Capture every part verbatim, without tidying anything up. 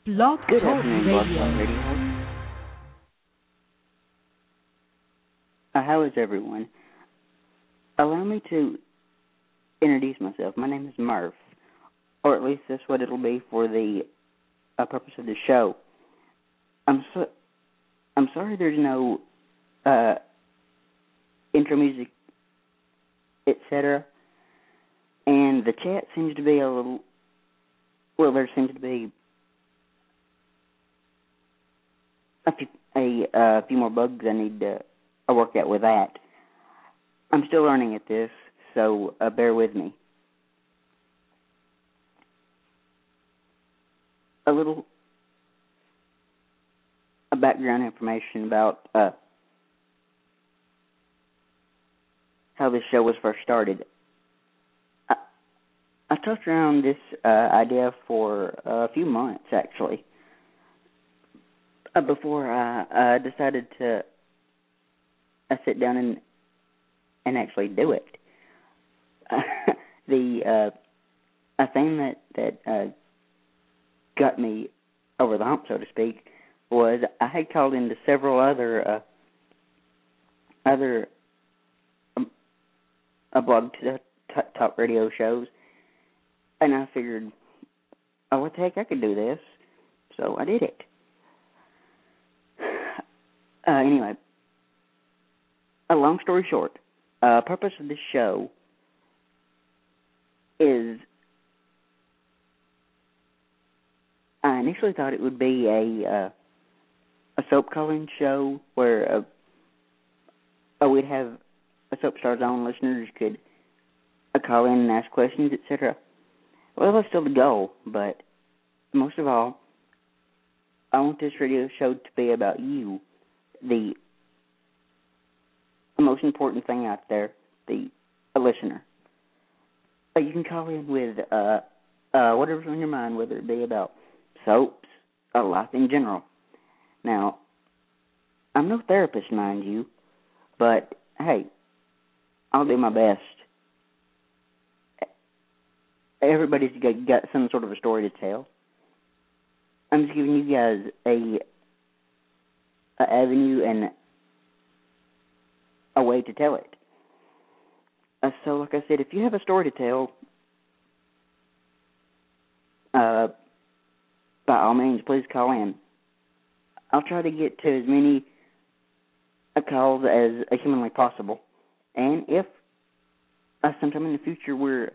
Blog Good Talk afternoon, Blog Talk Radio. Radio. Uh, how is everyone? Allow me to introduce myself. My name is Murph, or at least that's what it'll be for the uh, purpose of the show. I'm so I'm sorry there's no uh, intro music, et cetera. And the chat seems to be a little. Well, there seems to be a few, a uh, few more bugs I need to uh, work out with that. I'm still learning at this, so uh, bear with me. A little a background information about uh, how this show was first started. I, I tossed around this uh, idea for a few months, actually, uh, before I uh, decided to uh, sit down and and actually do it. Uh, the uh, a thing that that uh, got me over the hump, so to speak, was I had called into several other uh, other um, uh, blog t- t- talk radio shows, and I figured, oh, what the heck, I could do this, so I did it. Uh, anyway, a long story short, uh, purpose of this show is I initially thought it would be a uh, a soap calling show where uh, uh, we'd have a soap star's own listeners could uh, call in and ask questions, et cetera. Well, that's still the goal, but most of all, I want this radio show to be about you, the most important thing out there, the a listener. Uh, you can call in with uh, uh, whatever's on your mind, whether it be about soaps or life in general. Now, I'm no therapist, mind you, but hey, I'll do my best. Everybody's got, got some sort of a story to tell. I'm just giving you guys a, a avenue and a way to tell it. Uh, so, like I said, if you have a story to tell, uh, by all means, please call in. I'll try to get to as many uh, calls as uh, humanly possible. And if uh, sometime in the future we're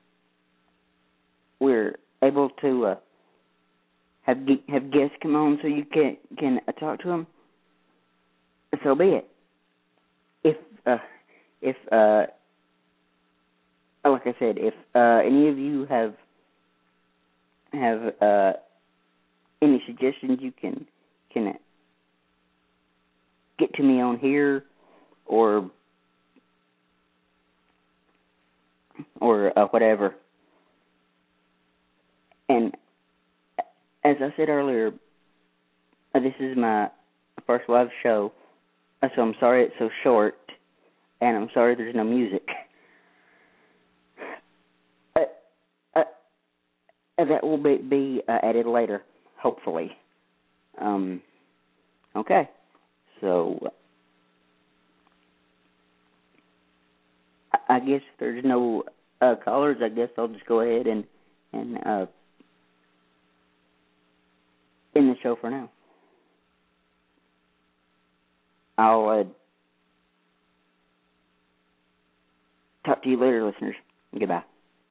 we're able to uh, have have guests come on so you can can uh, talk to them, so be it. If uh, if uh, like I said, if uh, any of you have have uh, any suggestions, you can can get to me on here or or uh, whatever. And as I said earlier, uh, this is my first live show, uh, so I'm sorry it's so short, and I'm sorry there's no music. Uh, uh, uh, that will be, be uh, added later, hopefully. Um, okay, so I, I guess if there's no uh, callers, I guess I'll just go ahead and and uh, end the show for now. I'll uh, talk to you later, listeners. Goodbye.